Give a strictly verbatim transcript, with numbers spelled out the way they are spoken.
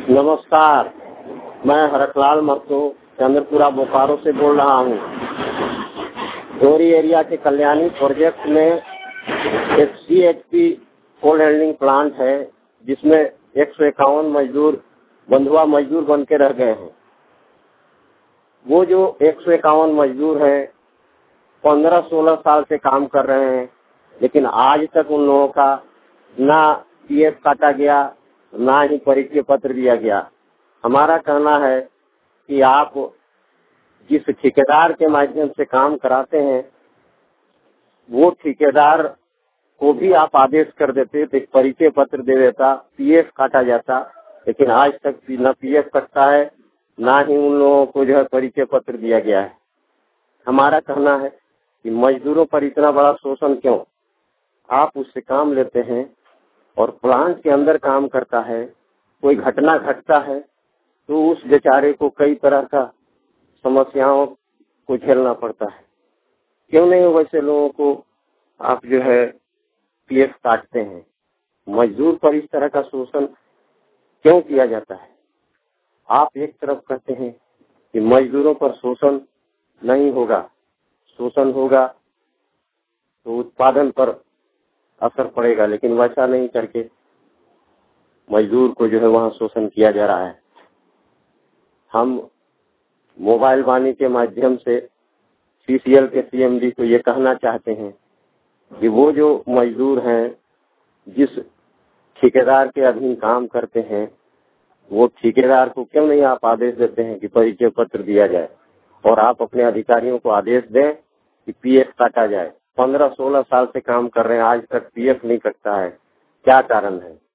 नमस्कार, मैं हरकलाल महतो चंद्रपुरा बोकारो से बोल रहा हूँ। डोरी एरिया के कल्याणी प्रोजेक्ट में एक C H P coal handling plant है, जिसमें एक सौ इक्यावन मजदूर बंधुआ मजदूर बन के रह गए हैं। वो जो एक सौ इक्यावन मजदूर हैं, पंद्रह सोलह साल से काम कर रहे हैं, लेकिन आज तक उन लोगों का ना पी एफ काटा गया, ना ही परिचय पत्र दिया गया। हमारा कहना है कि आप जिस ठेकेदार के माध्यम से काम कराते हैं, वो ठेकेदार को भी आप आदेश कर देते तो एक परिचय पत्र दे देता, पी एफ काटा जाता। लेकिन आज तक न पी एफ कटता है, ना ही उन लोगों को जो है परिचय पत्र दिया गया है। हमारा कहना है कि मजदूरों पर इतना बड़ा शोषण क्यों? आप उससे काम लेते हैं और प्लांट के अंदर काम करता है, कोई घटना घटता है तो उस बेचारे को कई तरह का समस्याओं को झेलना पड़ता है। क्यों नहीं वैसे लोगों को आप जो है पी एफ काटते हैं? मजदूर पर इस तरह का शोषण क्यों किया जाता है? आप एक तरफ कहते हैं कि मजदूरों पर शोषण नहीं होगा, शोषण होगा तो उत्पादन पर असर पड़ेगा, लेकिन वैसा नहीं करके मजदूर को जो है वहाँ शोषण किया जा रहा है। हम मोबाइल वाणी के माध्यम से सी सी एल के सी एम डी को ये कहना चाहते हैं कि वो जो मजदूर हैं, जिस ठेकेदार के अधीन काम करते हैं, वो ठेकेदार को क्यों नहीं आप आदेश देते हैं कि परिचय पत्र दिया जाए, और आप अपने अधिकारियों को आदेश दें कि पी एफ काटा जाए। पंद्रह सोलह साल से काम कर रहे हैं, आज तक पी एफ नहीं कटता है, क्या कारण है?